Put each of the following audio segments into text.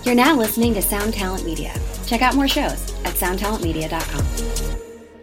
You're now listening to Sound Talent Media. Check out more shows at soundtalentmedia.com.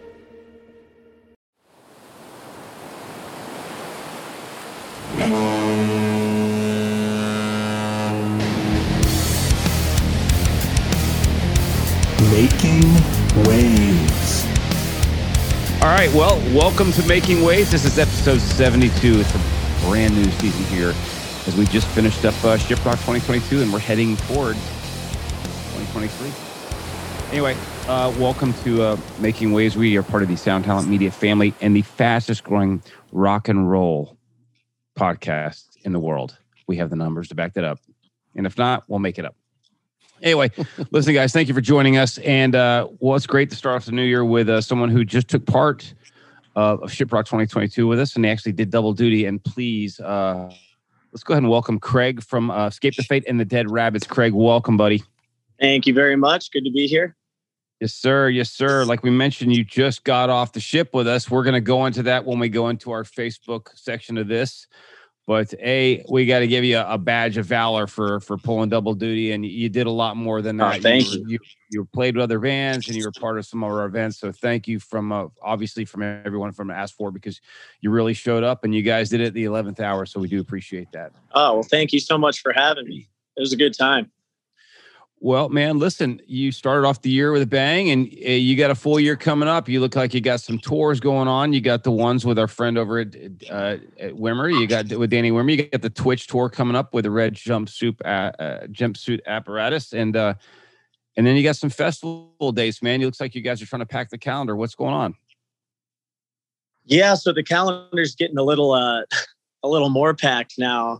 Making Waves. All right, well, welcome to Making Waves. This is episode 72. It's a brand new season here as we just finished up Shiprock 2022 and we're heading towards 2023. Anyway, welcome to Making Waves. We are part of the Sound Talent Media family and the fastest growing rock and roll podcast in the world. We have the numbers to back that up. And if not, we'll make it up. Anyway, listen, guys, thank you for joining us. And well, it's great to start off the new year with someone who just took part of Shiprock 2022 with us, and they actually did double duty. And please, let's go ahead and welcome Craig from Escape the Fate and the Dead Rabbits. Craig, welcome, buddy. Thank you very much. Good to be here. Yes, sir. Yes, sir. Like we mentioned, you just got off the ship with us. We're going to go into that when we go into our Facebook section of this. But we got to give you a badge of valor for pulling double duty, and you did a lot more than that. Thank you. You played with other bands, and you were part of some of our events. So thank you from obviously from everyone from Ask For, because you really showed up, and you guys did it at the 11th hour. So we do appreciate that. Oh, well, thank you so much for having me. It was a good time. Well, man, listen, you started off the year with a bang, and you got a full year coming up. You look like you got some tours going on. You got the ones with our friend over at Wimmer. You got with Danny Wimmer. You got the Twitch tour coming up with the Red Jumpsuit Apparatus, and then you got some festival dates, man. It looks like you guys are trying to pack the calendar. What's going on? Yeah, so the calendar's getting a little more packed now.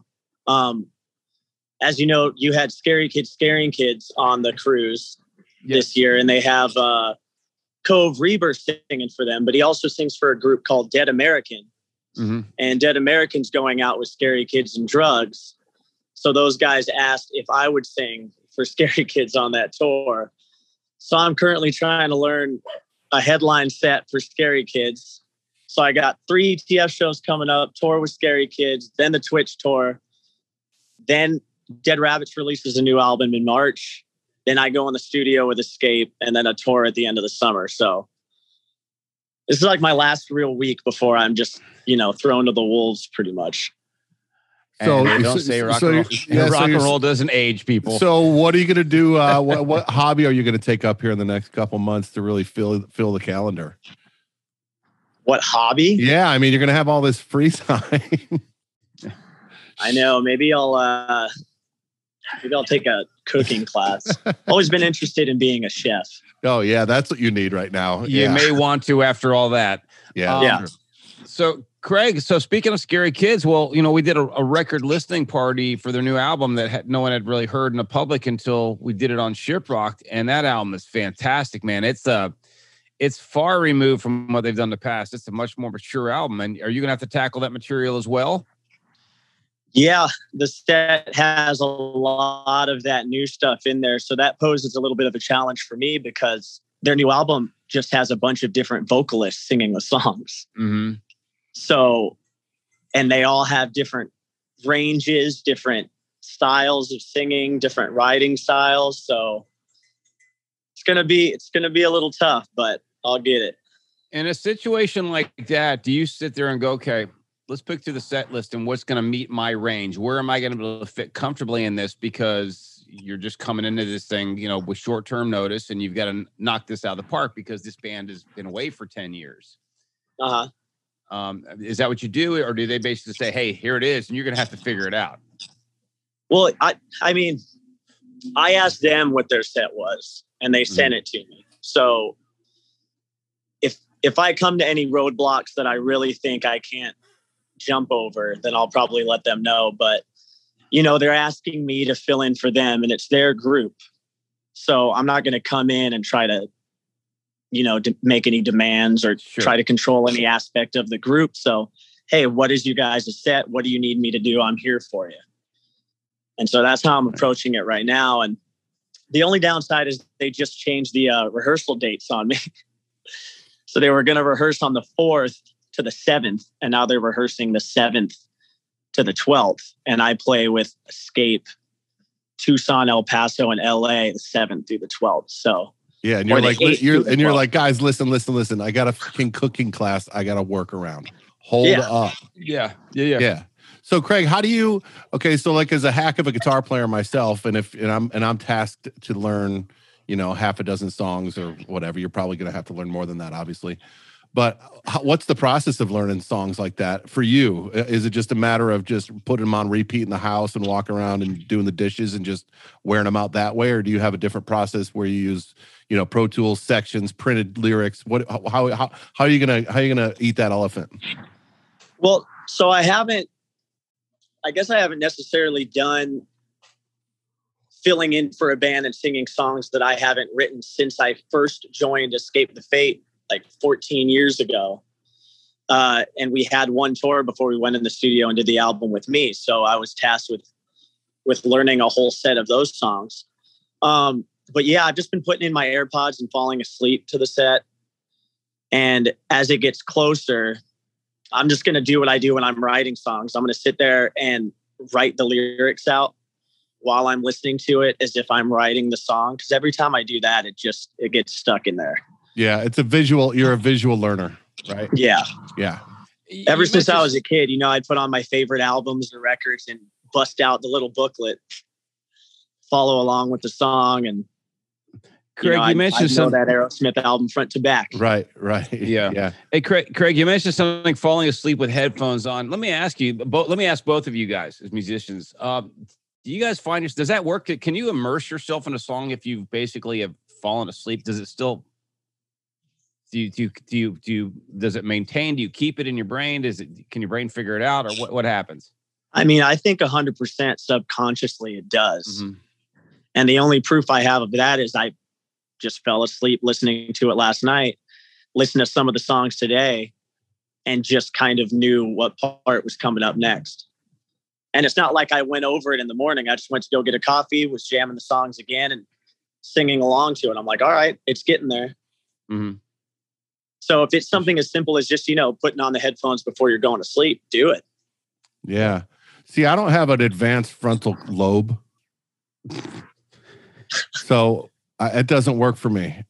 As you know, you had Scary Kids Scaring Kids on the cruise this year, and they have Cove Reber singing for them, but he also sings for a group called Dead American. Mm-hmm. And Dead American's going out with Scary Kids and Drugs. So those guys asked if I would sing for Scary Kids on that tour. So I'm currently trying to learn a headline set for Scary Kids. So I got 3 TF shows coming up, tour with Scary Kids, then the Twitch tour, then Dead Rabbits releases a new album in March. Then I go in the studio with Escape, and then a tour at the end of the summer. So this is like my last real week before I'm just, thrown to the wolves pretty much. So don't say rock and roll doesn't age, people. So what are you going to do? What hobby are you going to take up here in the next couple months to really fill the calendar? What hobby? Yeah, I mean, you're going to have all this free time. I know. Maybe I'll take a cooking class. Always been interested in being a chef. Oh yeah, that's what you need right now. You may want to after all that. Yeah. So Craig, speaking of Scary Kids, well, we did a record listening party for their new album that no one had really heard in the public until we did it on Shiprock, and that album is fantastic, man. It's far removed from what they've done in the past. It's a much more mature album. And are you going to have to tackle that material as well? Yeah, the set has a lot of that new stuff in there. So that poses a little bit of a challenge for me because their new album just has a bunch of different vocalists singing the songs. Mm-hmm. So, and they all have different ranges, different styles of singing, different writing styles. So it's going to be a little tough, but I'll get it. In a situation like that, do you sit there and go, okay, let's pick through the set list and what's going to meet my range? Where am I going to be able to fit comfortably in this? Because you're just coming into this thing, with short-term notice, and you've got to knock this out of the park because this band has been away for 10 years. Uh-huh. Is that what you do? Or do they basically say, hey, here it is, and you're going to have to figure it out? Well, I mean, I asked them what their set was, and they sent it to me. So if I come to any roadblocks that I really think I can't jump over, then I'll probably let them know. But, they're asking me to fill in for them, and it's their group. So I'm not going to come in and try to, make any demands or try to control any aspect of the group. So, hey, what is you guys' set? What do you need me to do? I'm here for you. And so that's how I'm approaching it right now. And the only downside is they just changed the rehearsal dates on me. So they were going to rehearse on the 4th to the 7th, and now they're rehearsing the 7th to the 12th. And I play with Escape Tucson, El Paso, and LA the 7th through the 12th. So yeah, and you're like, you're like, guys, listen. I got a fucking cooking class. I got to work around. Hold up. Yeah. So Craig, how do you? Okay, so like as a hack of a guitar player myself, and I'm tasked to learn, half a dozen songs or whatever. You're probably going to have to learn more than that, obviously. But what's the process of learning songs like that for you? Is it just a matter of just putting them on repeat in the house and walking around and doing the dishes and just wearing them out that way, or do you have a different process where you use, Pro Tools sections, printed lyrics? How are you gonna eat that elephant? Well, so I guess I haven't necessarily done filling in for a band and singing songs that I haven't written since I first joined Escape the Fate like 14 years ago. And we had one tour before we went in the studio and did the album with me. So I was tasked with learning a whole set of those songs. But yeah, I've just been putting in my AirPods and falling asleep to the set. And as it gets closer, I'm just going to do what I do when I'm writing songs. I'm going to sit there and write the lyrics out while I'm listening to it as if I'm writing the song. Because every time I do that, it gets stuck in there. Yeah, it's a visual. You're a visual learner, right? Yeah. Ever since I was a kid, I'd put on my favorite albums or records and bust out the little booklet, follow along with the song. And Craig, you mentioned something that Aerosmith album front to back. Right. Yeah. Hey, Craig, you mentioned something falling asleep with headphones on. Let me ask both of you guys as musicians. Do you guys find does that work? Can you immerse yourself in a song if you basically have fallen asleep? Does it still? Does it maintain? Do you keep it in your brain? Can your brain figure it out, or what happens? I mean, I think 100% subconsciously it does. Mm-hmm. And the only proof I have of that is I just fell asleep listening to it last night, listened to some of the songs today, and just kind of knew what part was coming up next. And it's not like I went over it in the morning. I just went to go get a coffee, was jamming the songs again and singing along to it. I'm like, all right, it's getting there. Mm-hmm. So if it's something as simple as just, putting on the headphones before you're going to sleep, do it. Yeah. See, I don't have an advanced frontal lobe. So it doesn't work for me.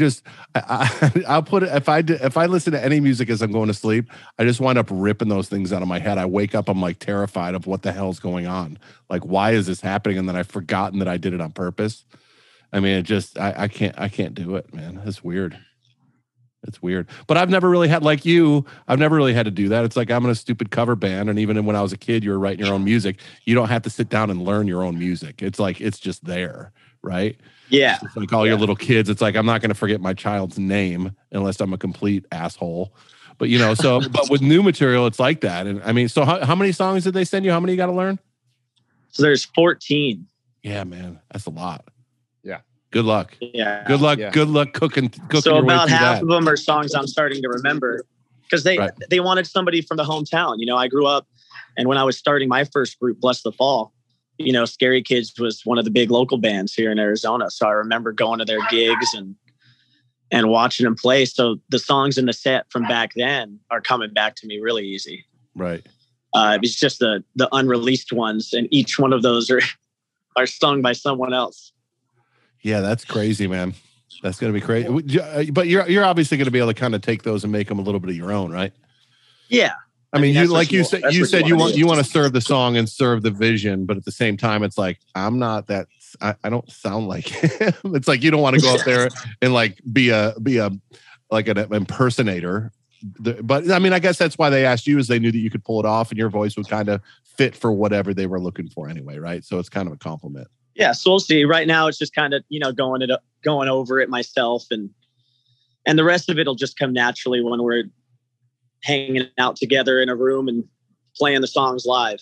I'll put it, if I listen to any music as I'm going to sleep, I just wind up ripping those things out of my head. I wake up, I'm like terrified of what the hell's going on. Like, why is this happening? And then I've forgotten that I did it on purpose. I mean, I can't do it, man. It's weird. It's weird. But I've never really had, like you, I've never really had to do that. It's like I'm in a stupid cover band. And even when I was a kid, you were writing your own music. You don't have to sit down and learn your own music. It's like, it's just there, right? Yeah. It's like all your little kids. It's like, I'm not going to forget my child's name unless I'm a complete asshole. But, but with new material, it's like that. And I mean, so how many songs did they send you? How many you got to learn? So there's 14. Yeah, man. That's a lot. Yeah. Good luck. Yeah. Good luck. Yeah. Good luck cooking. So about half of them are songs I'm starting to remember because they wanted somebody from the hometown. I grew up, and when I was starting my first group, Bless the Fall, Scary Kids was one of the big local bands here in Arizona. So I remember going to their gigs and watching them play. So the songs in the set from back then are coming back to me really easy. Right. It's just the unreleased ones, and each one of those are sung by someone else. Yeah, that's crazy, man. That's going to be crazy. But you're obviously going to be able to kind of take those and make them a little bit of your own, right? Yeah. I mean, you said you want to serve the song and serve the vision, but at the same time, it's like, I'm not that. I don't sound like him. It's like you don't want to go up there and like be like an impersonator. But I mean, I guess that's why they asked you, is they knew that you could pull it off and your voice would kind of fit for whatever they were looking for anyway, right? So it's kind of a compliment. Yeah, so we'll see. Right now, it's just kind of going over it myself, and the rest of it'll just come naturally when we're hanging out together in a room and playing the songs live.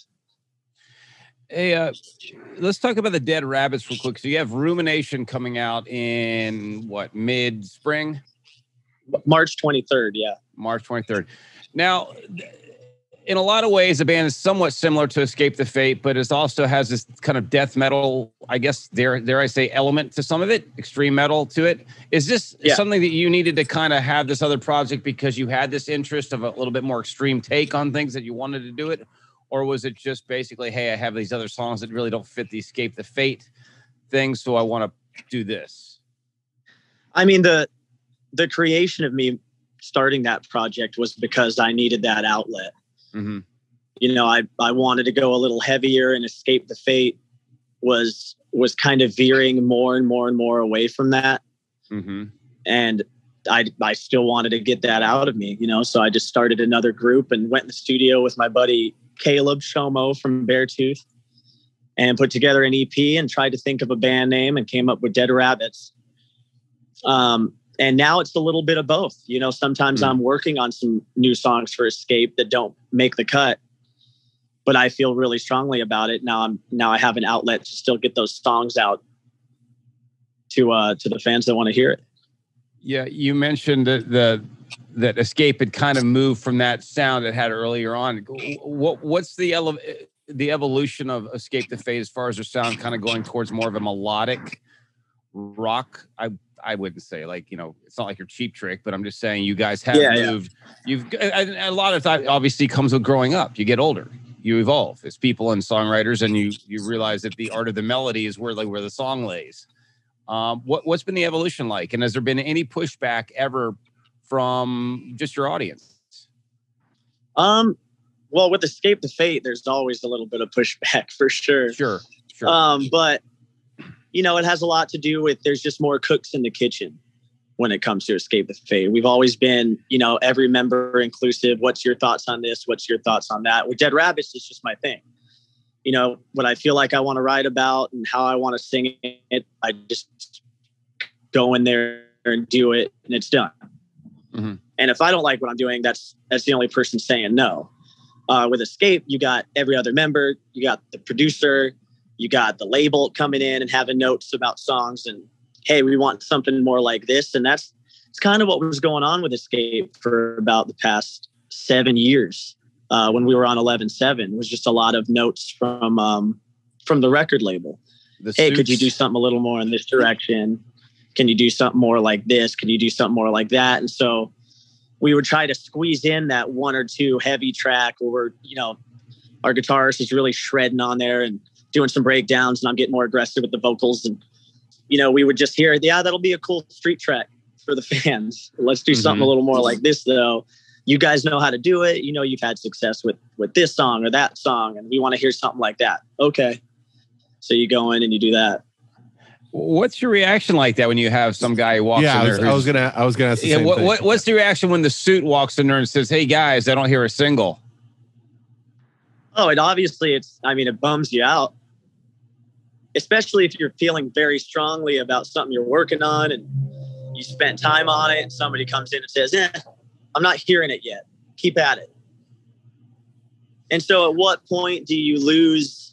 Hey, let's talk about the Dead Rabbits real quick. So you have Rumination coming out in mid-spring? March 23rd, yeah. March 23rd. Now, in a lot of ways, the band is somewhat similar to Escape the Fate, but it also has this kind of death metal, I guess, dare I say, element to some of it, extreme metal to it. Is this something that you needed to kind of have this other project because you had this interest of a little bit more extreme take on things that you wanted to do it? Or was it just basically, hey, I have these other songs that really don't fit the Escape the Fate thing, so I want to do this? I mean, the creation of me starting that project was because I needed that outlet. Mm-hmm. You know, I wanted to go a little heavier, and Escape the Fate was kind of veering more and more and more away from that. Mm-hmm. And I still wanted to get that out of me, you know, so I just started another group and went in the studio with my buddy Caleb Shomo from Beartooth and put together an EP and tried to think of a band name and came up with Dead Rabbits. And now it's a little bit of both. You know, sometimes I'm working on some new songs for Escape that don't make the cut, but I feel really strongly about it. Now I have an outlet to still get those songs out to the fans that want to hear it. Yeah, you mentioned that Escape had kind of moved from that sound it had earlier on. What's the evolution of Escape the Fate as far as their sound kind of going towards more of a melodic rock? I wouldn't say, like, you know, it's not like you're Cheap Trick, but I'm just saying you guys have moved. Yeah. A lot of that obviously comes with growing up. You get older, you evolve as people and songwriters, and you realize that the art of the melody is where the song lays. What's been the evolution like? And has there been any pushback ever from just your audience? Well, with Escape the Fate, there's always a little bit of pushback for sure. Sure. But you know, it has a lot to do with, there's just more cooks in the kitchen when it comes to Escape the Fate. We've always been, you know, every member inclusive. What's your thoughts on this? What's your thoughts on that? With Dead Rabbits, it's just my thing. You know, what I feel like I want to write about and how I want to sing it, I just go in there and do it, and it's done. Mm-hmm. And if I don't like what I'm doing, that's the only person saying no. With Escape, you got every other member, you got the producer, you got the label coming in and having notes about songs, and hey, we want something more like this. And it's kind of what was going on with Escape for about the past 7 years. When we were on 11/7, was just a lot of notes from the record label. Hey, could you do something a little more in this direction? Can you do something more like this? Can you do something more like that? And so we would try to squeeze in that one or two heavy track where we're, you know, our guitarist is really shredding on there and doing some breakdowns, and I'm getting more aggressive with the vocals. And, you know, we would just hear, yeah, that'll be a cool street track for the fans. Let's do something a little more like this, though. You guys know how to do it. You know, you've had success with this song or that song, and we want to hear something like that. Okay. So you go in and you do that. What's your reaction like that when you have some guy who walks in there? I was gonna ask the same thing. What's the reaction when the suit walks in there and says, "Hey guys, I don't hear a single"? Oh, it bums you out, especially if you're feeling very strongly about something you're working on and you spent time on it, and somebody comes in and says, I'm not hearing it yet. Keep at it. And so at what point do you lose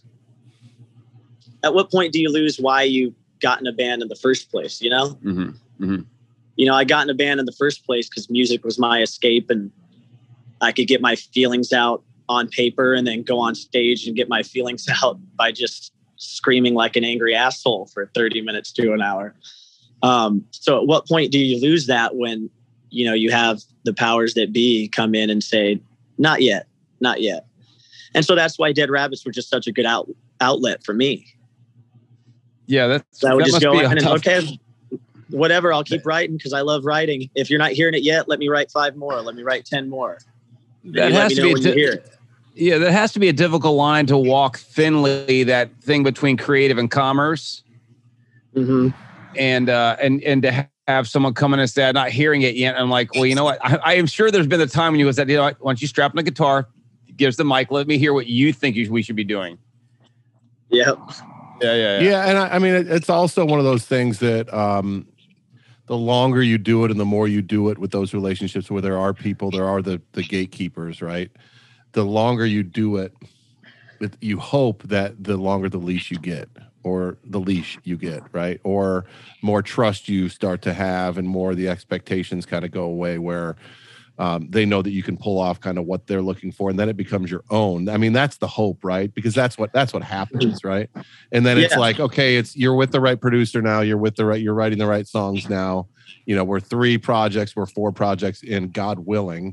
why you got in a band in the first place, you know? Mm-hmm. Mm-hmm. You know, I got in a band in the first place because music was my escape, and I could get my feelings out on paper and then go on stage and get my feelings out by just screaming like an angry asshole for 30 minutes to an hour. So at what point do you lose that when, you know, you have the powers that be come in and say, not yet. And so that's why Dead Rabbits were just such a good outlet for me. Yeah, I would just go in and, okay, whatever, I'll keep writing because I love writing. If you're not hearing it yet, let me write 5 more. Let me write 10 more. That has to be Yeah, that has to be a difficult line to walk thinly, that thing between creative and commerce. Mm-hmm. And to have someone come in and say, I'm not hearing it yet. I'm like, well, you know what? I am sure there's been a time when you said, you know what, why don't you strap on the guitar, give us the mic, let me hear what you think we should be doing. Yeah. Yeah. And I mean, it's also one of those things that the longer you do it and the more you do it with those relationships where there are the gatekeepers, right? The longer you do it, you hope that the longer the leash you get, right? Or more trust you start to have, and more the expectations kind of go away, where they know that you can pull off kind of what they're looking for, and then it becomes your own. I mean, that's the hope, right? Because that's what happens, right? And then it's like, okay, you're with the right producer now, you're writing the right songs now. You know, we're 3 projects, we're 4 projects in, God willing.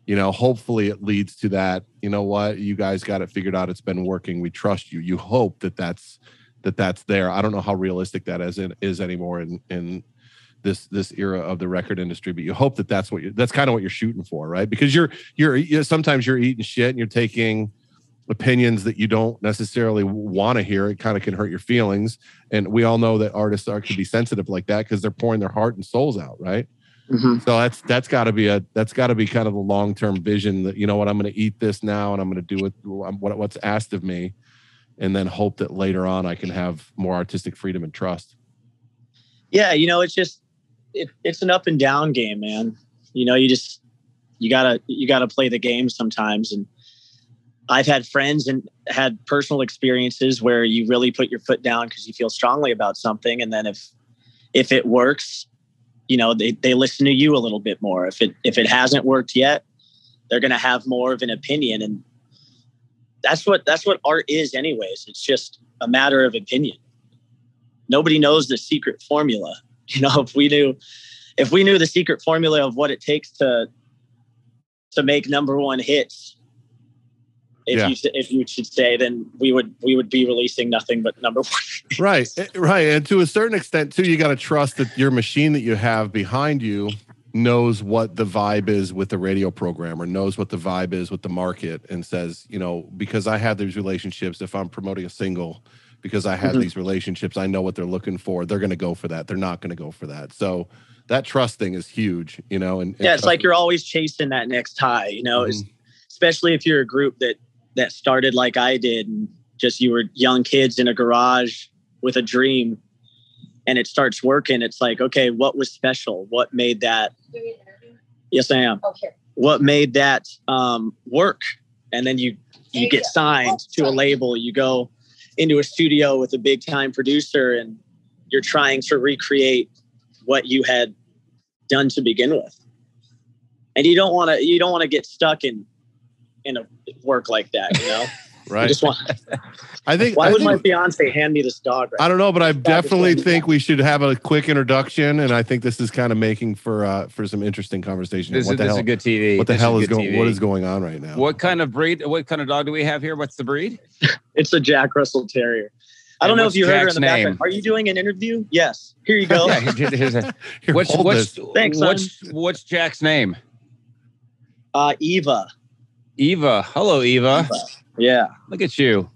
hopefully it leads to that. You know what? You guys got it figured out. It's been working. We trust you. You hope that's there. I don't know how realistic that is anymore in this era of the record industry, but you hope that's kind of what you're shooting for, right? Because you're sometimes you're eating shit and you're taking opinions that you don't necessarily want to hear. It kind of can hurt your feelings. And we all know that artists can be sensitive like that because they're pouring their heart and souls out, right? Mm-hmm. So that's got to be kind of a long-term vision that, you know what, I'm going to eat this now and I'm going to do what's asked of me, and then hope that later on I can have more artistic freedom and trust. Yeah. It's just, it's an up and down game, man. You gotta play the game sometimes. And I've had friends and had personal experiences where you really put your foot down because you feel strongly about something. And then if it works, they listen to you a little bit more. If it hasn't worked yet, they're going to have more of an opinion. And that's what art is anyways. It's just a matter of opinion. Nobody knows the secret formula. If we knew the secret formula of what it takes to make number one hits, if you should say, then we would be releasing nothing but number one hits. Right. And to a certain extent too, you got to trust that your machine that you have behind you knows what the vibe is with the radio programmer, knows what the vibe is with the market, and says, because I have these relationships, if I'm promoting a single, because I have these relationships, I know what they're looking for. They're going to go for that. They're not going to go for that. So that trust thing is huge, and it's like you're always chasing that next high, especially if you're a group that started like I did, and just you were young kids in a garage with a dream, and it starts working. It's like, okay, what was special? What made that? Yes, I am. Oh, here. What made that work? And then you get signed to a label. You go into a studio with a big time producer, and you're trying to recreate what you had done to begin with. And you don't want to get stuck in a work like that, Right. Just want. I think. Why would my fiance hand me this dog? Right I don't know, but I definitely think down. we should have a quick introduction, and I think this is kind of making for some interesting conversation. This is a good TV. What the This hell is is good going? TV. What is going on right now? What kind of breed? What kind of dog do we have here? What's the breed? It's a Jack Russell Terrier. I don't know if you heard her in the background. Are you doing an interview? Yes. Here you go. Here, Thanks, son. What's Jack's name? Eva. Eva. Hello, Eva. Yeah. Look at you.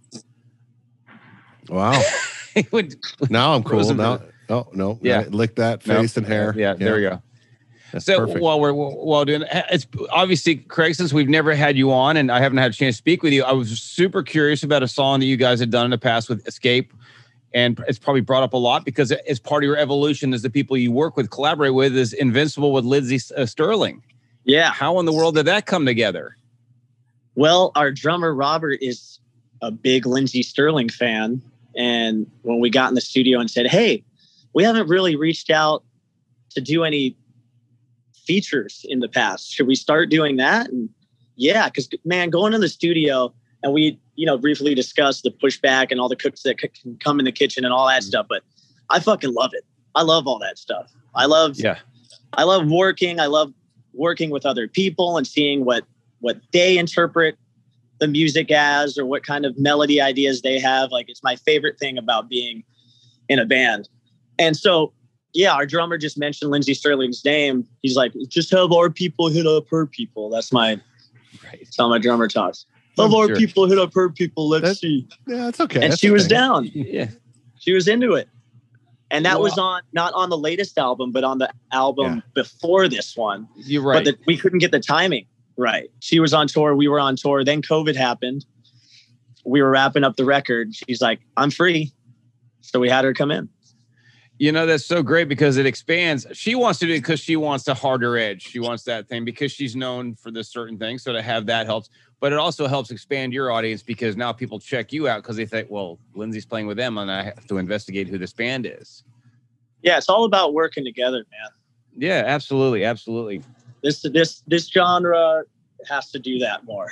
Wow. Now I'm cool. Frozen Now, no. Yeah. Lick that face and hair. Yeah, there we go. That's So perfect. while doing it's obviously, Craig, since we've never had you on and I haven't had a chance to speak with you, I was super curious about a song that you guys had done in the past with Escape. And it's probably brought up a lot because it's part of your evolution as the people you work with, collaborate with, is Invincible with Lindsey Sterling. Yeah. How in the world did that come together? Well, our drummer, Robert, is a big Lindsey Sterling fan. And when we got in the studio and said, hey, we haven't really reached out to do any features in the past. Should we start doing that? And yeah, because, man, going to the studio, and we, briefly discussed the pushback and all the cooks that can come in the kitchen and all that stuff. But I fucking love it. I love all that stuff. I love working. I love working with other people and seeing what they interpret the music as, or what kind of melody ideas they have. Like, it's my favorite thing about being in a band. And so, yeah, our drummer just mentioned Lindsey Sterling's name. He's like, just have our people hit up her people. That's how my drummer talks. Have our people hit up her people. Let's see. Yeah, that's okay. And That's she was okay. down. Yeah. She was into it. And that was not on the latest album, but on the album before this one. You're right. But we couldn't get the timing right. She was on tour. We were on tour. Then COVID happened. We were wrapping up the record. She's like, I'm free. So we had her come in. That's so great because it expands. She wants to do it because she wants a harder edge. She wants that thing because she's known for this certain thing. So to have that helps. But it also helps expand your audience because now people check you out because they think, well, Lindsey's playing with them and I have to investigate who this band is. Yeah, it's all about working together, man. Yeah, absolutely. Absolutely. This genre has to do that more.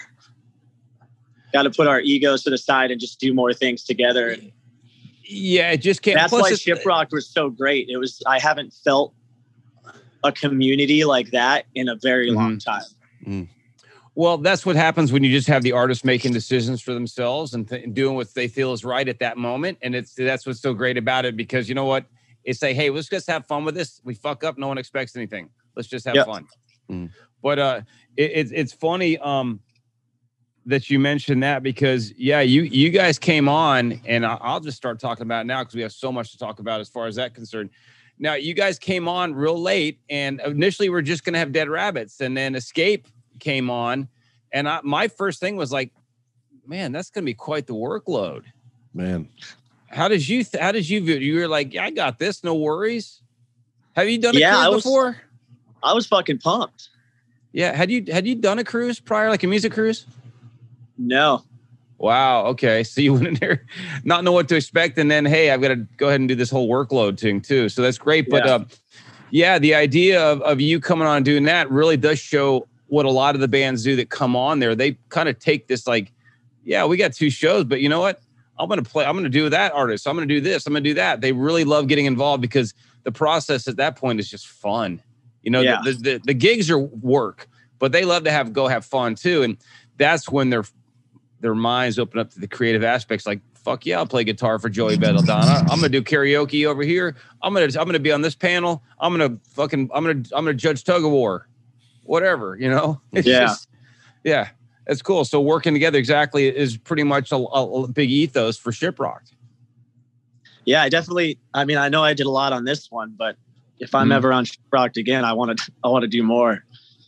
Got to put our egos to the side and just do more things together. Yeah, it just can't. That's why Shiprocked was so great. I haven't felt a community like that in a very long time. Mm. Well, that's what happens when you just have the artists making decisions for themselves and doing what they feel is right at that moment. And that's what's so great about it, because you know what? It's like, hey, let's just have fun with this. We fuck up. No one expects anything. Let's just have fun. Mm. But it's funny that you mentioned that, because you guys came on, and I'll just start talking about it now because we have so much to talk about as far as that concerned. Now, you guys came on real late, and initially we're just going to have Dead Rabbits, and then Escape came on, and my first thing was like, man, that's going to be quite the workload. Man, how did you view it? You were like, yeah, I got this, no worries. Have you done a cruise before? I was fucking pumped. Yeah, had you done a cruise prior, like a music cruise? No. Wow. Okay. So you went in there not know what to expect, and then, hey, I've got to go ahead and do this whole workload thing too. So that's great. But the idea of you coming on and doing that really does show what a lot of the bands do that come on there. They kind of take this like, yeah, we got 2 shows, but you know what? I'm going to do that artist. I'm going to do this. I'm going to do that. They really love getting involved because the process at that point is just fun. You know, the gigs are work, but they love to have fun too. And that's when their minds open up to the creative aspects. Like, fuck yeah, I'll play guitar for Joey Belladonna. I'm gonna do karaoke over here. I'm gonna be on this panel. I'm gonna judge tug of war, whatever. You know, it's it's cool. So working together exactly is pretty much a big ethos for Shiprocked. Yeah, I mean, I know I did a lot on this one, but if I'm ever on Shiprocked again, I want to do more.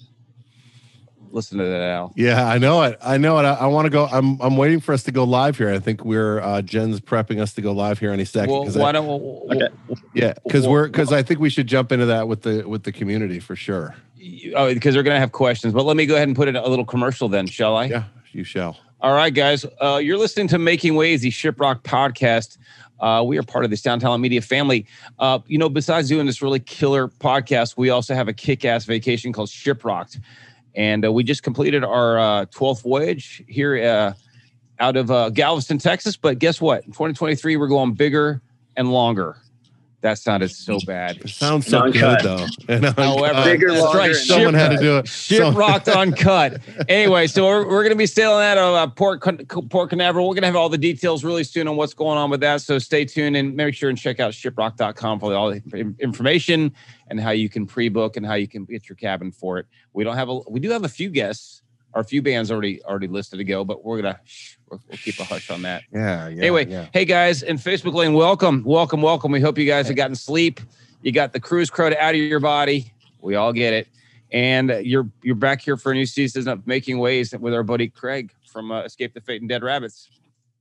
Listen to that, Al. Yeah, I know it. I want to go. I'm waiting for us to go live here. I think we're Jen's prepping us to go live here any second. Well, why don't we? Yeah, because I think we should jump into that with the community for sure. Oh, because they're gonna have questions. But let me go ahead and put in a little commercial then, shall I? Yeah, you shall. All right, guys. You're listening to Making Waves, the Shiprocked podcast. We are part of the Sound Talent Media family. Besides doing this really killer podcast, we also have a kick-ass vacation called Shiprocked. And we just completed our 12th voyage here out of Galveston, Texas. But guess what? In 2023, we're going bigger and longer. That sounded so bad. It sounds so good, though. However, bigger, longer. Right. Someone had to do it. Shiprocked Uncut. Anyway, so we're going to be sailing out of Port Canaveral. We're going to have all the details really soon on what's going on with that. So stay tuned and make sure and check out shiprocked.com for all the information and how you can pre-book and how you can get your cabin for it. We do have a few guests or a few bands already listed to go, but we'll keep a hush on that. Yeah. Anyway, Hey guys, in Facebook Lane, welcome. We hope you guys have gotten sleep. You got the cruise crud out of your body. We all get it, and you're back here for a new season of Making Waves with our buddy Craig from Escape the Fate and Dead Rabbits.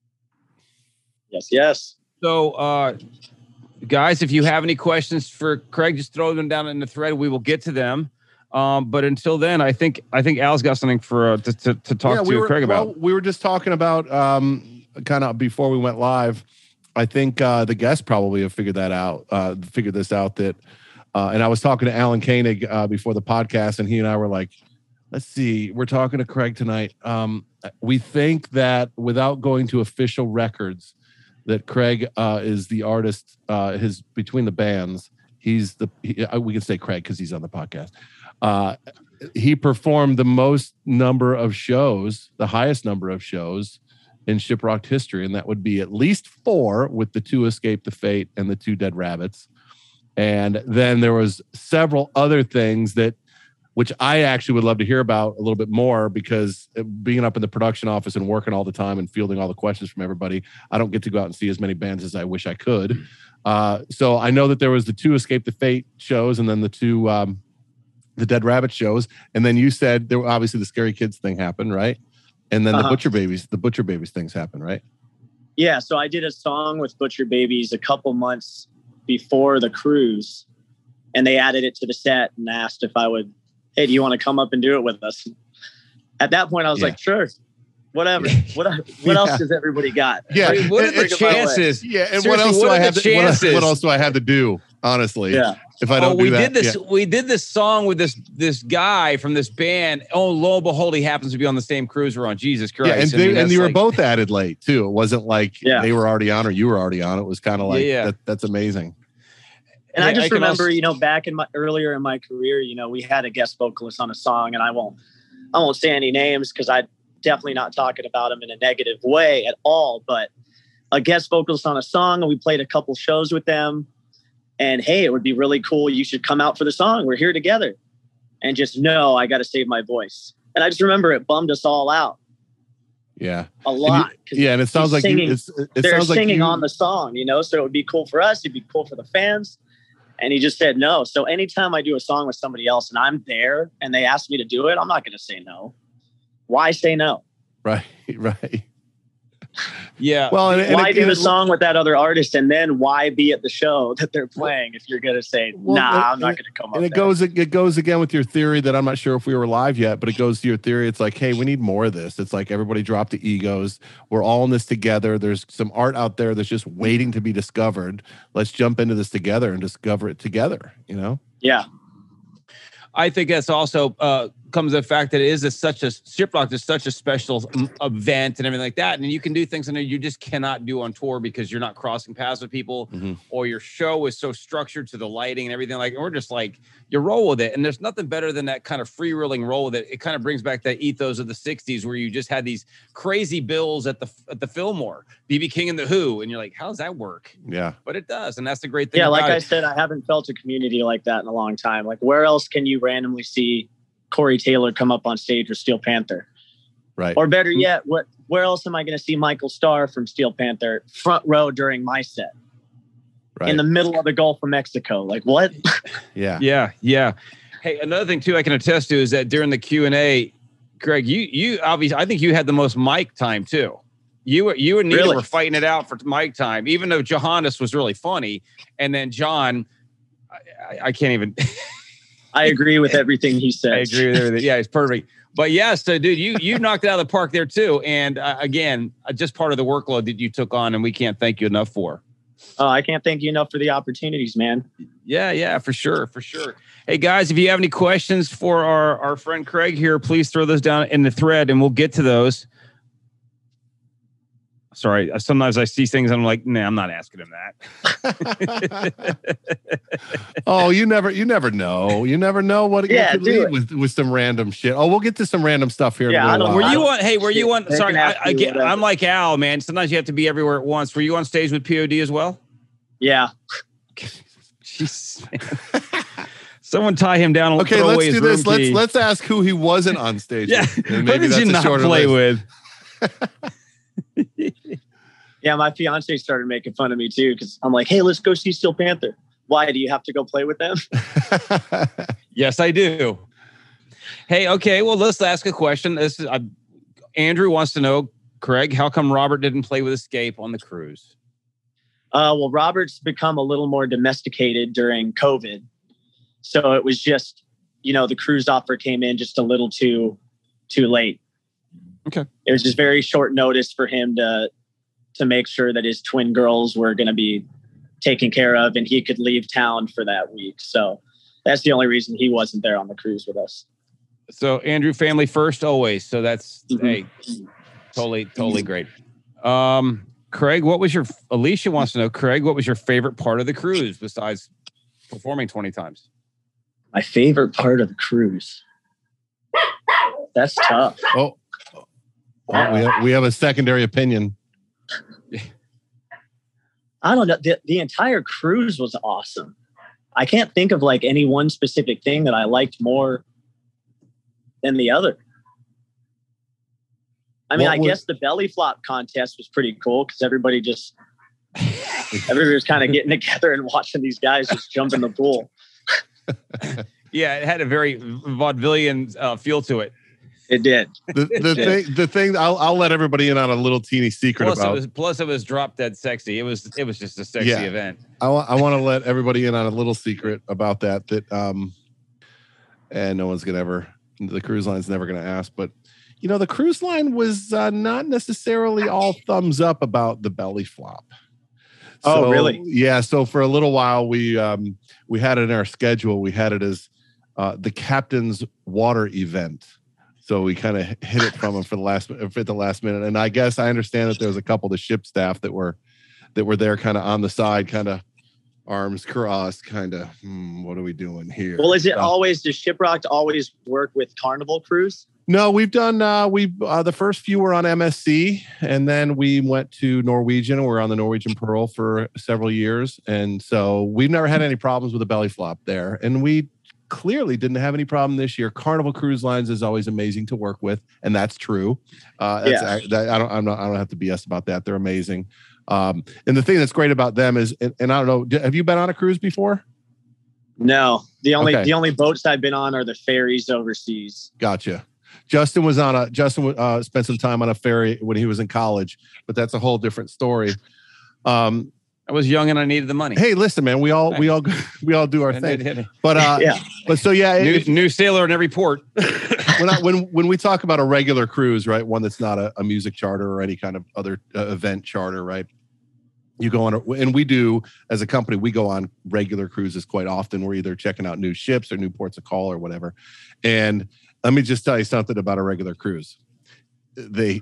Yes. So, guys, if you have any questions for Craig, just throw them down in the thread. We will get to them. But until then, I think Al's got something for to talk to Craig about. Well, we were just talking about kind of before we went live. I think the guests probably have figured this out. That, and I was talking to Alan Koenig before the podcast, and he and I were like, "Let's see, we're talking to Craig tonight. We think that without going to official records, that Craig is the artist. His between the bands, we can say Craig because he's on the podcast." He performed the most number of shows, the highest number of shows in Shiprocked history, and that would be at least 4 with the 2 Escape the Fate and the 2 Dead Rabbits. And then there was several other things which I actually would love to hear about a little bit more, because being up in the production office and working all the time and fielding all the questions from everybody, I don't get to go out and see as many bands as I wish I could. So I know that there was the 2 Escape the Fate shows, and then the 2 the Dead Rabbit shows, and then you said there obviously the Scary Kids thing happened, right? And then the Butcher Babies things happened, right? Yeah, so I did a song with Butcher Babies a couple months before the cruise, and they added it to the set and asked if I would, hey, do you want to come up and do it with us? At that point, I was like, sure, whatever. What else does everybody got? Yeah, what are the chances? Yeah, and what else do I have to? What else do I have to do? Honestly, yeah. If I don't do that, we did this song with this guy from this band. Oh, lo and behold, he happens to be on the same cruise we're on. Jesus Christ! Yeah, and you were both added late too. It wasn't like they were already on or you were already on. It was kind of like that's amazing. And I just remember, back earlier in my career, we had a guest vocalist on a song, and I won't I won't say any names because I'm definitely not talking about them in a negative way at all, but a guest vocalist on a song, and we played a couple shows with them. And hey, it would be really cool. You should come out for the song. We're here together. And just know I got to save my voice. And I just remember it bummed us all out. Yeah. A lot. And it sounds like they're singing on the song, you know, so it would be cool for us. It'd be cool for the fans. And he just said no. So anytime I do a song with somebody else and I'm there and they ask me to do it, I'm not going to say no. Why say no? Right. Yeah. Well, why do the song with that other artist, and then why be at the show that they're playing if you're going to say, I'm not going to come up. And it goes again with your theory that I'm not sure if we were live yet, but it goes to your theory. It's like, hey, we need more of this. It's like everybody drop the egos. We're all in this together. There's some art out there that's just waiting to be discovered. Let's jump into this together and discover it together, you know? Yeah. I think that's also comes the fact that it is such a Shiprock is such a special event and everything like that, and you can do things that you just cannot do on tour because you're not crossing paths with people, or your show is so structured to the lighting and everything. Like, we're just like, you roll with it, and there's nothing better than that kind of free-rolling roll with it. It kind of brings back that ethos of the '60s where you just had these crazy bills at the Fillmore, BB King and the Who, and you're like, how does that work? Yeah, but it does, and that's the great thing. Yeah, about like it. I said, I haven't felt a community like that in a long time. Like, where else can you randomly see Corey Taylor come up on stage with Steel Panther? Right. Or better yet, where else am I going to see Michael Starr from Steel Panther front row during my set? Right. In the middle of the Gulf of Mexico. Like, what? Yeah. Hey, another thing too I can attest to is that during the Q&A, Greg, you obviously, I think you had the most mic time too. You and Nita were fighting it out for mic time, even though Johannes was really funny, and then John, I can't even. I agree with everything he says. I agree with everything. Yeah, it's perfect. But yes, so dude, you knocked it out of the park there too. And again, just part of the workload that you took on, and we can't thank you enough for. Oh, I can't thank you enough for the opportunities, man. Yeah, for sure. Hey guys, if you have any questions for our friend Craig here, please throw those down in the thread, and we'll get to those. Sorry, sometimes I see things and I'm like, nah, I'm not asking him that. Oh, you never know. You never know what it could lead with some random shit. Oh, we'll get to some random stuff here. Yeah, were you on? Sorry, I'm like Al, man. Sometimes you have to be everywhere at once. Were you on stage with POD as well? Yeah. Jesus, someone tie him down. Okay, let's do this. Let's ask who he wasn't on stage with. And maybe who did you not play with? Yeah, my fiance started making fun of me too because I'm like, hey, let's go see Steel Panther. Why? Do you have to go play with them? Yes, I do. Hey, okay, well, let's ask a question. This is Andrew wants to know, Craig, how come Robert didn't play with Escape on the cruise? Well, Robert's become a little more domesticated during COVID. So it was just, the cruise offer came in just a little too late. Okay. It was just very short notice for him to make sure that his twin girls were going to be taken care of and he could leave town for that week. So that's the only reason he wasn't there on the cruise with us. So Andrew, family first always. So that's totally great. Craig, Alicia wants to know, Craig, what was your favorite part of the cruise besides performing 20 times? My favorite part of the cruise. That's tough. Oh, we have a secondary opinion. I don't know. The entire cruise was awesome. I can't think of like any one specific thing that I liked more than the other. I mean, I guess the belly flop contest was pretty cool because everybody was kind of getting together and watching these guys just jump in the pool. Yeah, it had a very vaudevillian feel to it. It did. The thing I'll let everybody in on a little teeny secret Plus, it was drop dead sexy. It was just a sexy event. I want to let everybody in on a little secret about that and no one's the cruise line's never gonna ask, but the cruise line was not necessarily all thumbs up about the belly flop. Oh, really? Yeah. So for a little while, we had it in our schedule. We had it as the captain's water event. So we kind of hit it from him for the last minute. And I guess I understand that there was a couple of the ship staff that were there kind of on the side, kind of arms crossed, kind of, what are we doing here? Well, does Shiprock always work with Carnival Cruise? No, we've done the first few were on MSC, and then we went to Norwegian. We're on the Norwegian Pearl for several years, and so we've never had any problems with a belly flop there. And we clearly didn't have any problem this year. Carnival Cruise Lines is always amazing to work with, and that's true. I don't have to BS about that. They're amazing. And the thing that's great about them is, and I don't know, have you been on a cruise before? No, the only boats I've been on are the ferries overseas. Gotcha. Justin spent some time on a ferry when he was in college, but that's a whole different story. I was young and I needed the money. Hey, listen, man, we all do our thing. But new sailor in every port. when we talk about a regular cruise, right, one that's not a music charter or any kind of other event charter, right? You go on, and we do as a company, we go on regular cruises quite often. We're either checking out new ships or new ports of call or whatever. And let me just tell you something about a regular cruise. They're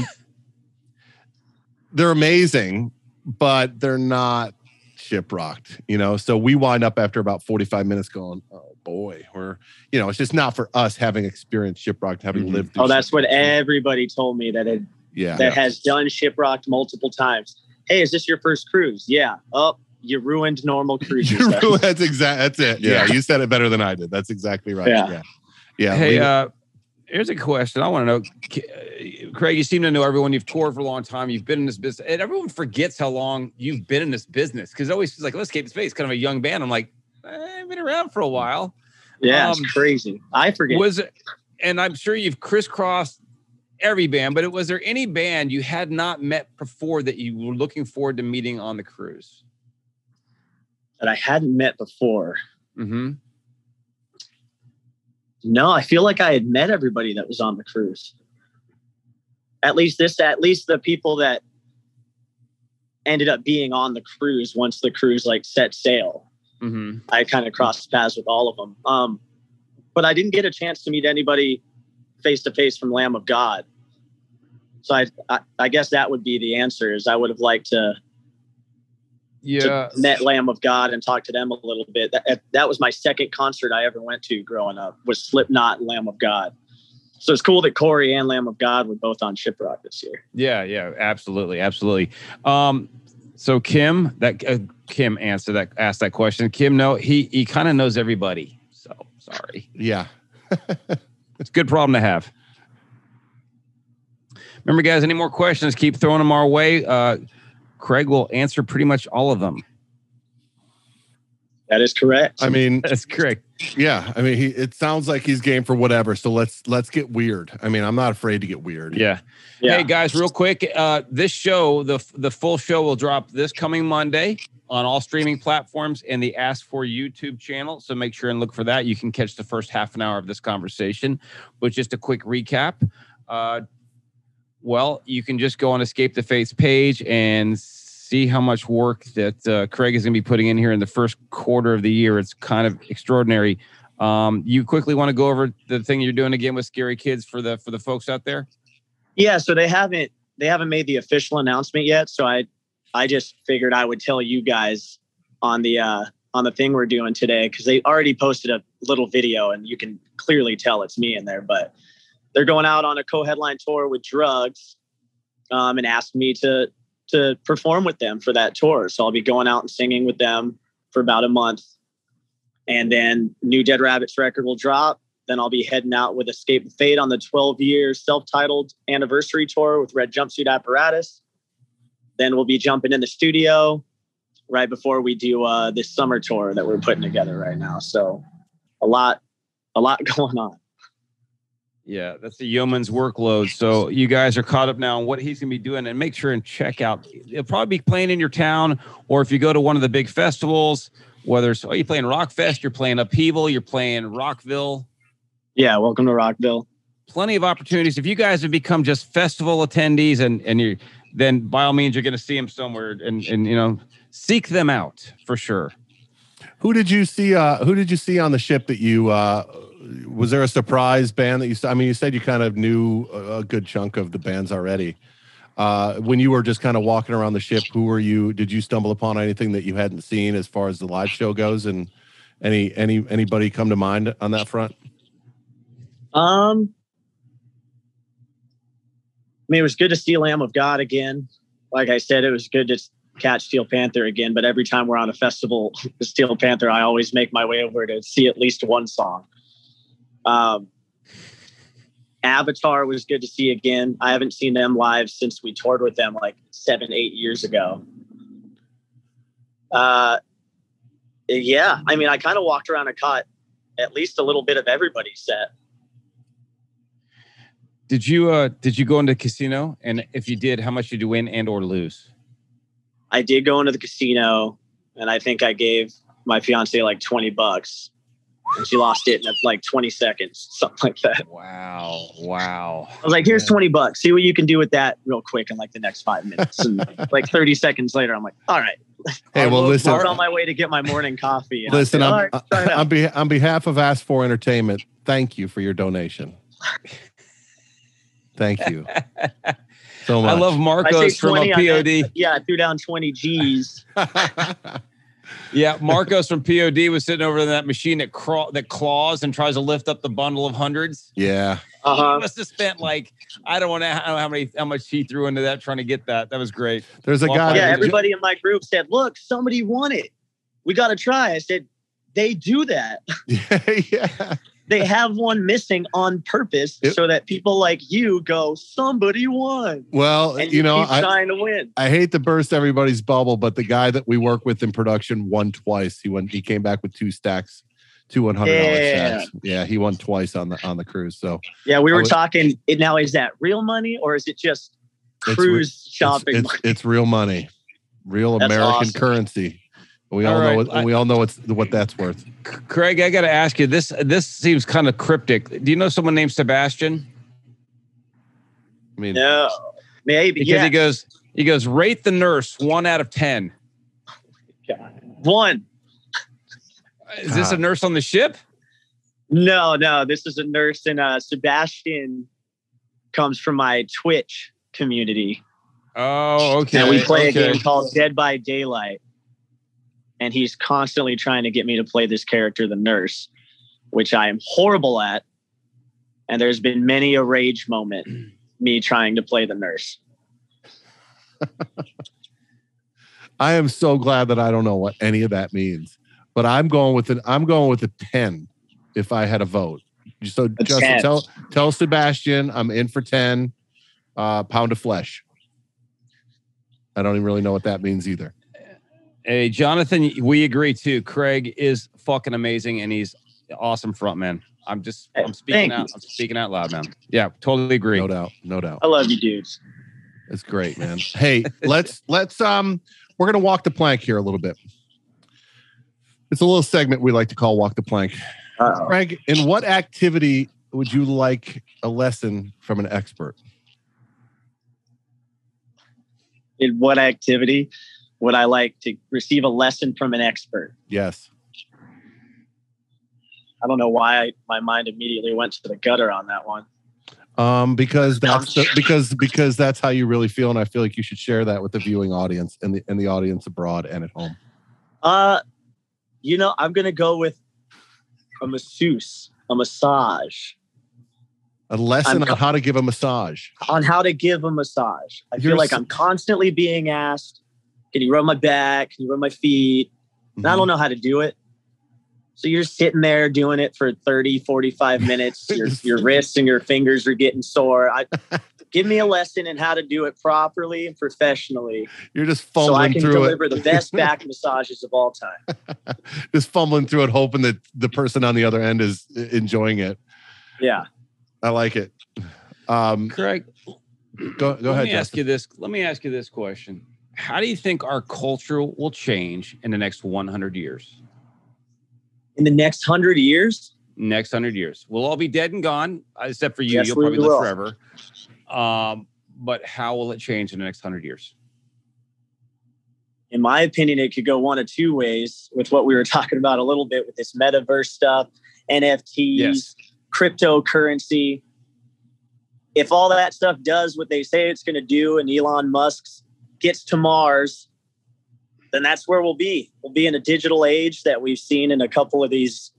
amazing, but they're not shiprocked, So we wind up after about 45 minutes going, oh boy, it's just not for us having experienced shiprocked, having lived through. Oh, that's what everybody told me that has done shiprocked multiple times. Hey, is this your first cruise? Yeah. Oh, you ruined normal cruises. That's it. Yeah. You said it better than I did. That's exactly right. Yeah. Hey, here's a question. I want to know, Craig, you seem to know everyone. You've toured for a long time. You've been in this business. And everyone forgets how long you've been in this business. Because it always feels like, let's Escape Space, kind of a young band. I'm like, I've been around for a while. Yeah, it's crazy. I forget. And I'm sure you've crisscrossed every band, but was there any band you had not met before that you were looking forward to meeting on the cruise? That I hadn't met before? Mm-hmm. No, I feel like I had met everybody that was on the cruise. At least the people that ended up being on the cruise once the cruise set sail. Mm-hmm. I kind of crossed paths with all of them. But I didn't get a chance to meet anybody face to face from Lamb of God. So I guess that would be the answer. Is I would have liked to met Lamb of God and talk to them a little bit. That was my second concert I ever went to growing up, was Slipknot and Lamb of God. So it's cool that Corey and Lamb of God were both on Shiprock this year. Yeah, absolutely. So Kim asked that question. Kim, no, he kind of knows everybody. So sorry. Yeah. It's a good problem to have. Remember, guys, any more questions, keep throwing them our way. Craig will answer pretty much all of them. That is correct. I mean, that's correct. Yeah. I mean, it sounds like he's game for whatever. So let's get weird. I mean, I'm not afraid to get weird. Yeah. Hey guys, real quick. This show, the full show will drop this coming Monday on all streaming platforms and the Ask for YouTube channel. So make sure and look for that. You can catch the first half an hour of this conversation. But just a quick recap. Well, you can just go on Escape the Faith's page and see how much work that Craig is going to be putting in here in the first quarter of the year. It's kind of extraordinary. You quickly want to go over the thing you're doing again with Scary Kids for the folks out there? Yeah, so they haven't made the official announcement yet. So I just figured I would tell you guys on the thing we're doing today, because they already posted a little video and you can clearly tell it's me in there, but they're going out on a co-headline tour with Drugs, and asked me to perform with them for that tour. So I'll be going out and singing with them for about a month. And then New Dead Rabbits record will drop. Then I'll be heading out with Escape the Fate on the 12-year self-titled anniversary tour with Red Jumpsuit Apparatus. Then we'll be jumping in the studio right before we do this summer tour that we're putting together right now. So a lot going on. Yeah, that's the yeoman's workload. So you guys are caught up now on what he's going to be doing, and make sure and check out. He'll probably be playing in your town, or if you go to one of the big festivals, whether it's, you're playing Rockfest, you're playing Upheaval, you're playing Rockville. Yeah, welcome to Rockville. Plenty of opportunities. If you guys have become just festival attendees and you, then by all means, you're going to see them somewhere and seek them out for sure. Who did you see on the ship that you, was there a surprise band that you saw? I mean, you said you kind of knew a good chunk of the bands already. When you were just kind of walking around the ship, did you stumble upon anything that you hadn't seen as far as the live show goes? And anybody come to mind on that front? mean, it was good to see Lamb of God again. Like I said, it was good to catch Steel Panther again. But every time we're on a festival with Steel Panther, I always make my way over to see at least one song. Avatar was good to see again. I haven't seen them live since we toured with them like 7-8 years ago. Yeah, I mean, I kind of walked around and caught at least a little bit of everybody's set. Did you go into casino? And if you did, how much did you win and or lose? I did go into the casino, and I think I gave my fiance like $20, and she lost it in like 20 seconds, something like that. Wow. I was like, here's $20. See what you can do with that real quick in like the next 5 minutes. And like 30 seconds later, I'm like, all right. Hey, well, listen. I was on my way to get my morning coffee. And listen, said, right, on behalf of Ask for Entertainment, thank you for your donation. Thank you so much. I love Marcos from a POD. I threw down 20 G's. Yeah, Marcos from POD was sitting over in that machine that claws and tries to lift up the bundle of hundreds. Yeah. He must have spent like, I don't know how much he threw into that trying to get that. That was great. There's a guy. Yeah, everybody in my group said, look, somebody won it. We got to try. I said, they do that. Yeah. They have one missing on purpose so that people like you go, somebody won. Well, and you keep trying to win. I hate to burst everybody's bubble, but the guy that we work with in production won twice. He came back with 2 stacks, $2 $100 stacks. Yeah, he won twice on the cruise. So yeah, we were talking. Now, is that real money or is it just cruise shopping? It's real money, real American currency. We all know what that's worth. Craig, I got to ask you, this seems kind of cryptic. Do you know someone named Sebastian? I mean, no, maybe because he goes rate the nurse 1 out of 10. God. 1. Is this a nurse on the ship? No, this is a nurse, and Sebastian comes from my Twitch community. Oh, okay. And we play a game called Dead by Daylight. And he's constantly trying to get me to play this character, the nurse, which I am horrible at. And there's been many a rage moment, me trying to play the nurse. I am so glad that I don't know what any of that means, but I'm going with a 10 if I had a vote. So Justin, tell Sebastian I'm in for 10 pound of flesh. I don't even really know what that means either. Hey, Jonathan, we agree too. Craig is fucking amazing and he's awesome frontman. I'm speaking out loud, man. Yeah, totally agree. No doubt. I love you, dudes. It's great, man. Hey, let's we're gonna walk the plank here a little bit. It's a little segment we like to call Walk the Plank. Craig, in what activity would you like a lesson from an expert? In what activity would I like to receive a lesson from an expert? Yes. I don't know why my mind immediately went to the gutter on that one. Because that's how you really feel, and I feel like you should share that with the viewing audience and the audience abroad and at home. I'm gonna go with a massage. A lesson on how to give a massage. On how to give a massage. I feel like I'm constantly being asked, can you rub my back? Can you rub my feet? And I don't know how to do it. So you're sitting there doing it for 30, 45 minutes. Your wrists and your fingers are getting sore. Give me a lesson in how to do it properly and professionally. You're just fumbling through it. So I can deliver the best back massages of all time. Just fumbling through it, hoping that the person on the other end is enjoying it. Yeah. I like it. Craig, go ahead. Let me ask you this question. How do you think our culture will change in the next 100 years? In the next 100 years? Next 100 years. We'll all be dead and gone, except for you. Yes, you'll probably live forever. But how will it change in the next 100 years? In my opinion, it could go one of two ways with what we were talking about a little bit with this metaverse stuff, NFTs, cryptocurrency. If all that stuff does what they say it's going to do and Elon Musk gets to Mars, then that's where we'll be. We'll be in a digital age that we've seen in a couple of these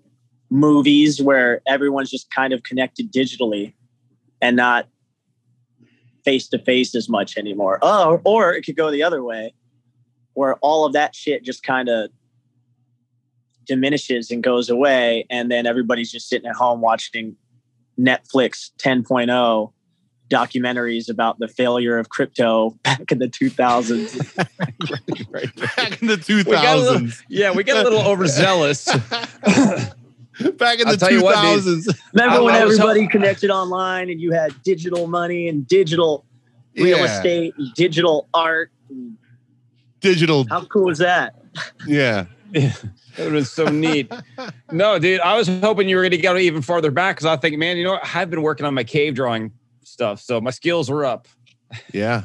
movies where everyone's just kind of connected digitally and not face to face as much anymore. Oh, or it could go the other way, where all of that shit just kind of diminishes and goes away, and then everybody's just sitting at home watching Netflix 10.0 documentaries about the failure of crypto back in the 2000s. right. Back in the 2000s. We got a little overzealous. Back in the 2000s. Remember when everybody connected online and you had digital money and digital real estate and digital art? And digital. How cool was that? Yeah. It was so neat. No, dude, I was hoping you were going to go even farther back because I think, man, you know what? I've been working on my cave drawing stuff, so my skills were up. Yeah.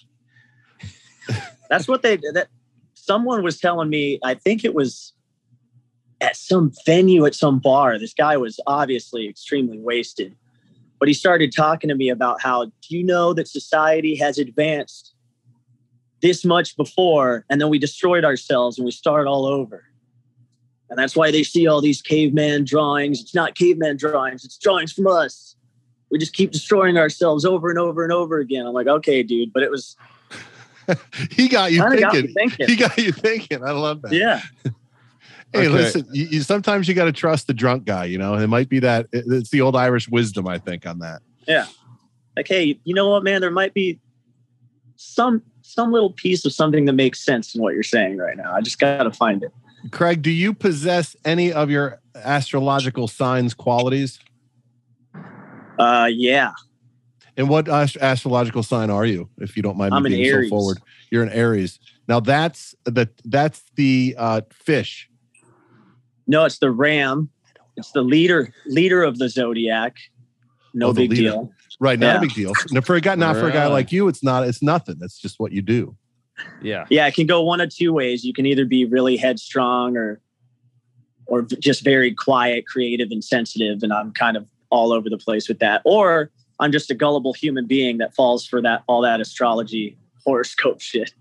That's what someone was telling me. I think it was at some venue at some bar. This guy was obviously extremely wasted, but he started talking to me about how, do you know that society has advanced this much before, and then we destroyed ourselves and we start all over. And that's why they see all these caveman drawings. It's not caveman drawings. It's drawings from us. We just keep destroying ourselves over and over and over again. I'm like, okay, dude, but it was. He got you thinking. Thinking. He got you thinking. I love that. Yeah. Hey, listen, you sometimes you got to trust the drunk guy, you know, it might be that it's the old Irish wisdom, I think, on that. Yeah. Like, hey, you know what, man, there might be some little piece of something that makes sense in what you're saying right now. I just got to find it. Craig, do you possess any of your astrological signs qualities? Yeah. And what astrological sign are you, if you don't mind me being Aries. so forward? You're an Aries. Now that's the fish. No, it's the ram. It's the leader of the zodiac. No big deal. Right, not a big deal. For a guy like you, it's nothing. It's just what you do. Yeah. Yeah, it can go one of two ways. You can either be really headstrong or just very quiet, creative, and sensitive. And I'm kind of all over the place with that. Or I'm just a gullible human being that falls for all that astrology horoscope shit.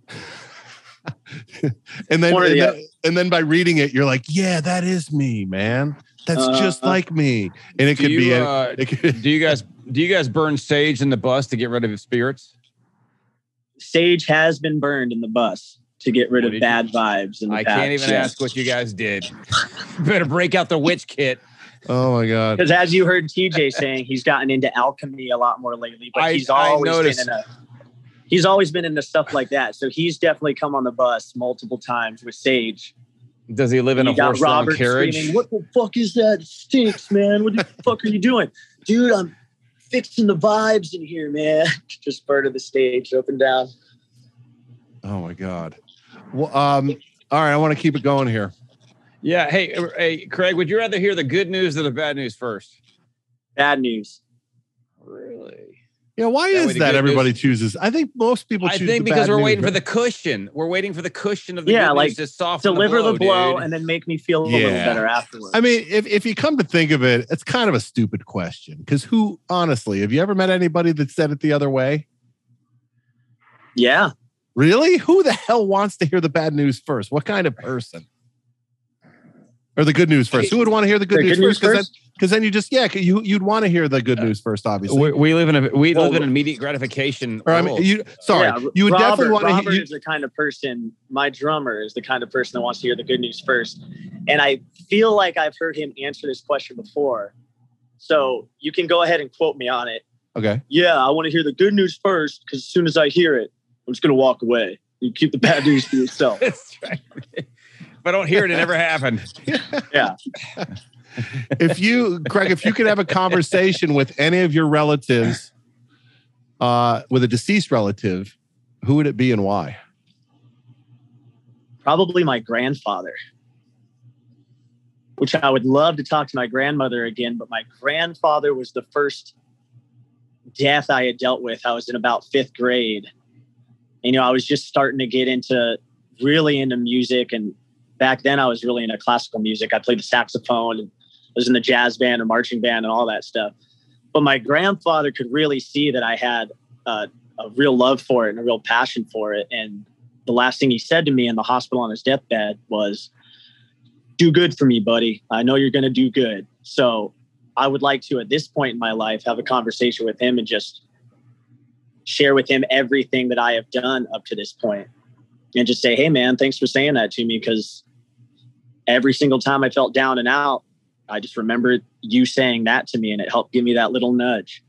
and then by reading it, you're like, yeah, that is me, man. That's just like me. And it could be. Do you guys burn sage in the bus to get rid of spirits? Sage has been burned in the bus to get rid of bad vibes. I can't even ask what you guys did. Better break out the witch kit. Oh my God. Because as you heard TJ saying, he's gotten into alchemy a lot more lately, but he's always been into stuff like that. So he's definitely come on the bus multiple times with Sage. Does he live in a horse-drawn carriage? Screaming, what the fuck is that? It stinks, man. What the fuck are you doing? Dude, I'm fixing the vibes in here, man. Just burning the stage up and down. Oh my God. Well, all right, I want to keep it going here. Yeah. Hey, Craig, would you rather hear the good news or the bad news first? Bad news. Really? Yeah, why is that everybody chooses? I think most people choose because we're waiting for the cushion. We're waiting for the cushion of the good news to soften deliver the blow dude. and then make me feel a little better afterwards. I mean, if you come to think of it, it's kind of a stupid question. Because honestly, have you ever met anybody that said it the other way? Yeah. Really? Who the hell wants to hear the bad news first? What kind of person? Or the good news first? Who would want to hear the good news first? Because then you just you'd want to hear the good news first. Obviously, we live in an immediate gratification. Or I mean, you would definitely want to. Robert is the kind of person. My drummer is the kind of person that wants to hear the good news first, and I feel like I've heard him answer this question before. So you can go ahead and quote me on it. Okay. Yeah, I want to hear the good news first because as soon as I hear it, I'm just going to walk away. You keep the bad news to yourself. That's right. If I don't hear it, it never happened. Yeah. Craig, if you could have a conversation with any of your relatives, with a deceased relative, who would it be and why? Probably my grandfather, which I would love to talk to my grandmother again. But my grandfather was the first death I had dealt with. I was in about 5th grade. And, I was just starting to get really into music. And back then I was really into classical music. I played the saxophone and was in the jazz band and marching band and all that stuff. But my grandfather could really see that I had a real love for it and a real passion for it. And the last thing he said to me in the hospital on his deathbed was, do good for me, buddy. I know you're going to do good. So I would like to, at this point in my life, have a conversation with him and just share with him everything that I have done up to this point and just say, hey man, thanks for saying that to me. Cause every single time I felt down and out, I just remembered you saying that to me and it helped give me that little nudge.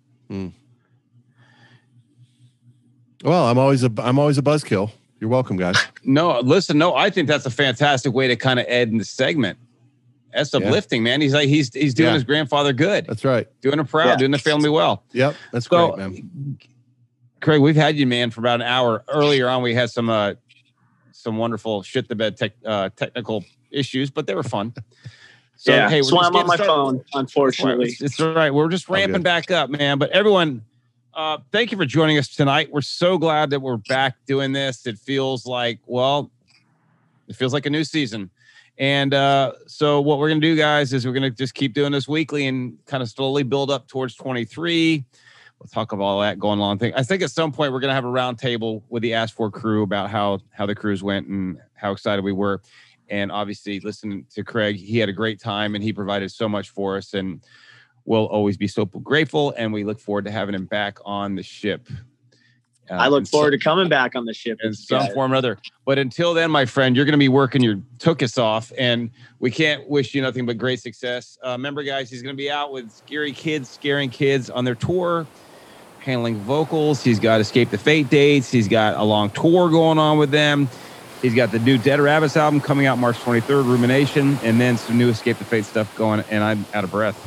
Well, I'm always a buzzkill. You're welcome, guys. No, listen, I think that's a fantastic way to kind of end the segment. That's uplifting, man. He's like, he's doing his grandfather good. That's right. Doing him proud, doing the family well. Yep. That's great, man. Craig, we've had you, man, for about an hour. Earlier on, we had some wonderful shit the bed technical issues, but they were fun. So, hey, so I'm on my phone, unfortunately. It's all right. We're just ramping back up, man. But everyone, thank you for joining us tonight. We're so glad that we're back doing this. It feels like a new season. And so what we're going to do, guys, is we're going to just keep doing this weekly and kind of slowly build up towards 23. We'll talk about all that going along thing. I think at some point we're going to have a round table with the Ask For crew about how the cruise went and how excited we were. And obviously, listening to Craig, he had a great time and he provided so much for us. And we'll always be so grateful. And we look forward to having him back on the ship. I look forward to coming back on the ship in some form or other. But until then, my friend, you're going to be working your tuchus off, and we can't wish you nothing but great success. Remember, guys, he's going to be out with scaring kids on their tour, handling vocals. He's got Escape the Fate dates. He's got a long tour going on with them. He's got the new Dead Rabbits album coming out March 23rd, Rumination, and then some new Escape the Fate stuff going, and I'm out of breath.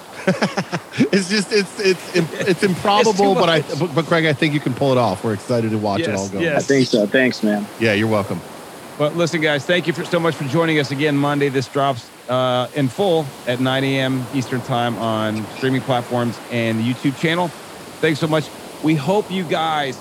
It's improbable, but Craig, I think you can pull it off. We're excited to watch it all go. I think so. Thanks, man. Yeah, you're welcome. But listen, guys, thank you so much for joining us again Monday. This drops in full at 9 a.m. Eastern time on streaming platforms and the YouTube channel. Thanks so much. We hope you guys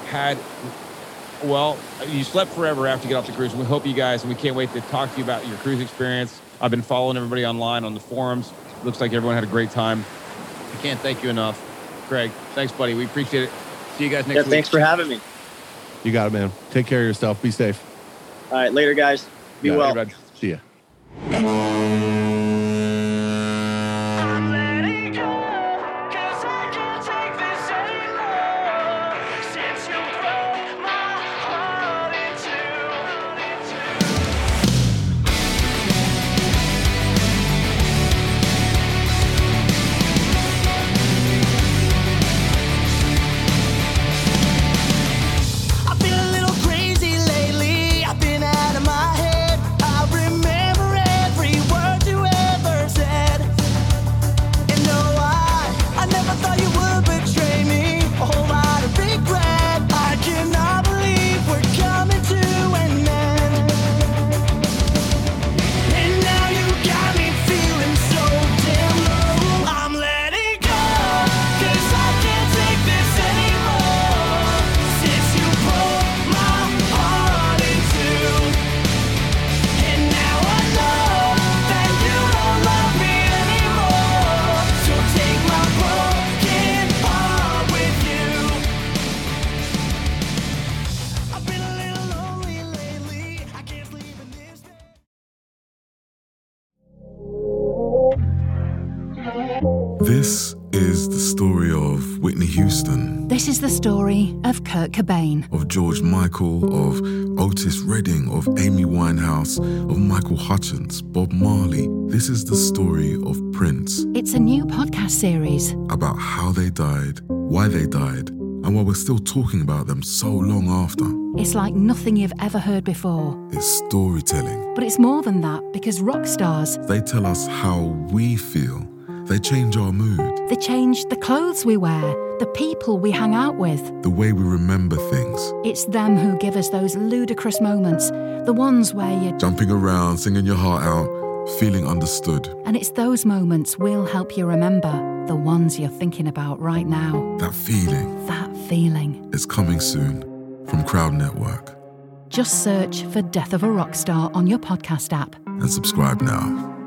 you slept forever after you get off the cruise. We hope you guys, and we can't wait to talk to you about your cruise experience. I've been following everybody online on the forums. Looks like everyone had a great time. I can't thank you enough. Craig, thanks, buddy. We appreciate it. See you guys next week. Thanks for having me. You got it, man. Take care of yourself. Be safe. All right, later, guys. Be well. Everybody. See ya. This is the story of Whitney Houston. This is the story of Kurt Cobain. Of George Michael, of Otis Redding, of Amy Winehouse, of Michael Hutchence, Bob Marley. This is the story of Prince. It's a new podcast series about how they died, why they died, and why we're still talking about them so long after. It's like nothing you've ever heard before. It's storytelling. But it's more than that, because rock stars, they tell us how we feel. They change our mood. They change the clothes we wear, the people we hang out with, the way we remember things. It's them who give us those ludicrous moments, the ones where you're jumping around, singing your heart out, feeling understood. And it's those moments we'll help you remember, the ones you're thinking about right now. That feeling. That feeling. It's coming soon from Crowd Network. Just search for Death of a Rock Star on your podcast app. And subscribe now.